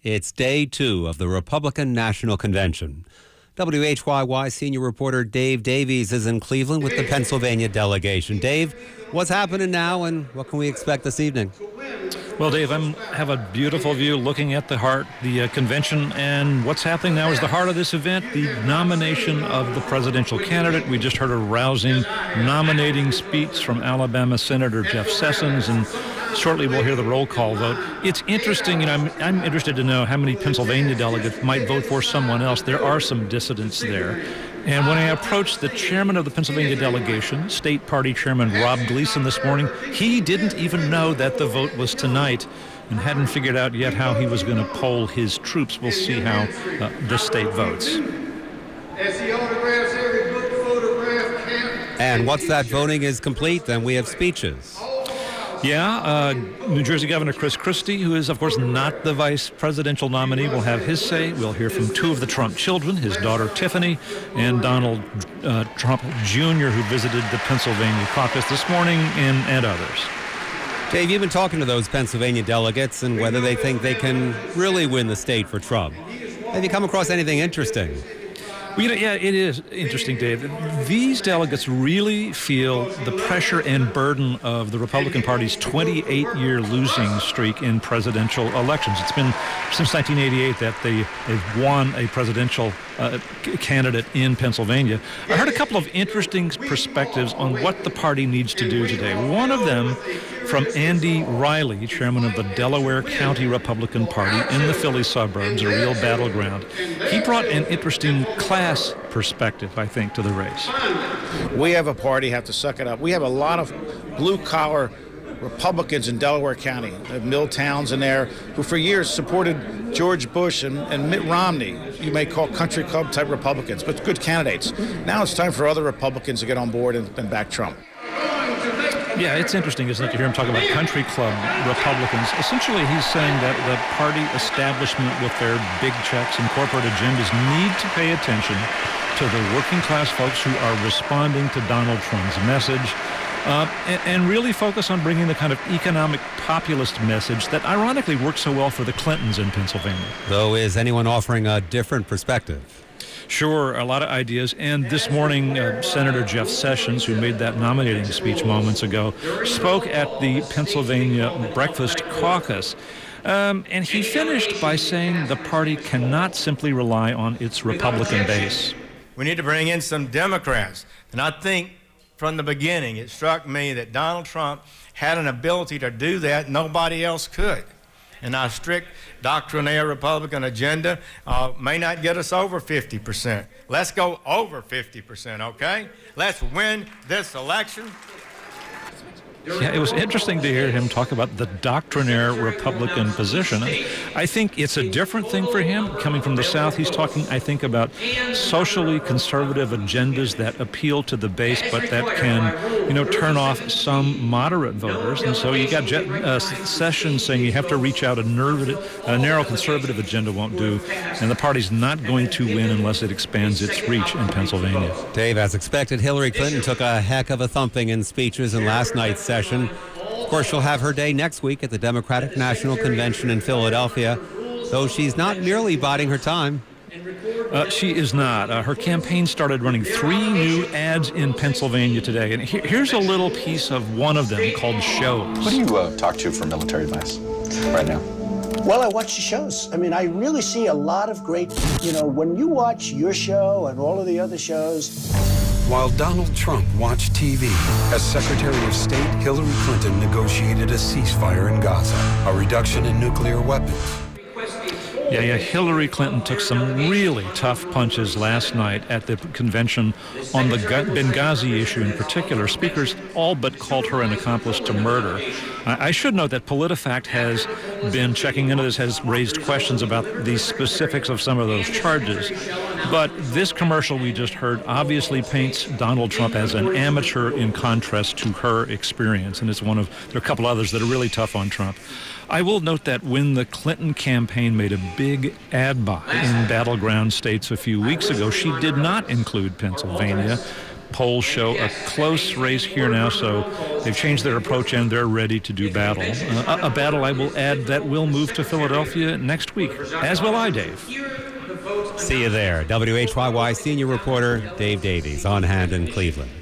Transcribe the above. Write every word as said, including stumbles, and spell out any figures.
It's day two of the Republican National Convention. W H Y Y senior reporter Dave Davies is in Cleveland with the Pennsylvania delegation. Dave, what's happening now and what can we expect this evening? Well, Dave, I have a beautiful view looking at the heart, the uh, convention, and what's happening now is the heart of this event, the nomination of the presidential candidate. We just heard a rousing nominating speech from Alabama Senator Jeff Sessions, and shortly we'll hear the roll call vote. It's interesting, you know, I'm, I'm interested to know how many Pennsylvania delegates might vote for someone else. There are some dissidents there. And when I approached the chairman of the Pennsylvania delegation, State Party Chairman Rob Gleason this morning, he didn't even know that the vote was tonight and hadn't figured out yet how he was going to poll his troops. We'll see how uh, the state votes. And once that voting is complete, then we have speeches. Yeah, uh, New Jersey Governor Chris Christie, who is, of course, not the vice presidential nominee, will have his say. We'll hear from two of the Trump children, his daughter Tiffany and Donald uh, Trump Junior, who visited the Pennsylvania caucus this morning, and, and others. Dave, you've been talking to those Pennsylvania delegates and whether they think they can really win the state for Trump. Have you come across anything interesting? Well, you know, yeah, it is interesting, Dave. These delegates really feel the pressure and burden of the Republican Party's twenty-eight year losing streak in presidential elections. It's been since nineteen eighty-eight that they, they've won a presidential uh, candidate in Pennsylvania. I heard a couple of interesting perspectives on what the party needs to do today. One of them from Andy Riley, chairman of the Delaware County Republican Party in the Philly suburbs, a real battleground. He brought an interesting class perspective, I think, to the race. We have a party, have to suck it up. We have a lot of blue-collar Republicans in Delaware County, mill towns in there, who for years supported George Bush and, and Mitt Romney. You may call country club type Republicans, but good candidates. Now it's time for other Republicans to get on board and, and back Trump. Yeah, it's interesting, isn't it, to hear him talk about country club Republicans. Essentially, he's saying that the party establishment with their big checks and corporate agendas need to pay attention to the working class folks who are responding to Donald Trump's message uh, and, and really focus on bringing the kind of economic populist message that ironically worked so well for the Clintons in Pennsylvania. Though, is anyone offering a different perspective? Sure, a lot of ideas. And this morning, uh, Senator Jeff Sessions, who made that nominating speech moments ago, spoke at the Pennsylvania Breakfast Caucus. Um, and he finished by saying the party cannot simply rely on its Republican base. We need to bring in some Democrats. And I think from the beginning, it struck me that Donald Trump had an ability to do that nobody else could. And our strict doctrinaire Republican agenda uh, may not get us over fifty percent. Let's go over fifty percent, okay? Let's win this election. Yeah, it was interesting to hear him talk about the doctrinaire Republican position. I think it's a different thing for him. Coming from the South, he's talking, I think, about socially conservative agendas that appeal to the base, but that can, you know, turn off some moderate voters. And so you got Je- uh, Sessions saying you have to reach out. A, nerv- a narrow conservative agenda won't do, and the party's not going to win unless it expands its reach in Pennsylvania. Dave, as expected, Hillary Clinton took a heck of a thumping in speeches in last night's session. Of course, she'll have her day next week at the Democratic National Convention in Philadelphia, though she's not merely biding her time. Uh, she is not. Uh, her campaign started running three new ads in Pennsylvania today, and he- here's a little piece of one of them called Shows. What do you uh, talk to for military advice right now? Well, I watch the shows. I mean, I really see a lot of great, you know, when you watch your show and all of the other shows. While Donald Trump watched T V as Secretary of State Hillary Clinton negotiated a ceasefire in Gaza, a reduction in nuclear weapons. Yeah, yeah, Hillary Clinton took some really tough punches last night at the convention on the Benghazi issue in particular. Speakers all but called her an accomplice to murder. I should note that PolitiFact has been checking into this, has raised questions about the specifics of some of those charges. But this commercial we just heard obviously paints Donald Trump as an amateur in contrast to her experience. And it's one of, there are a couple others that are really tough on Trump. I will note that when the Clinton campaign made a big ad buy in battleground states a few weeks ago, she did not include Pennsylvania. polls show a close race here now, so they've changed their approach and they're ready to do battle. Uh, a, a battle, I will add, that will move to Philadelphia next week, as will I, Dave. See you there. W H Y Y senior reporter Dave Davies on hand in Cleveland.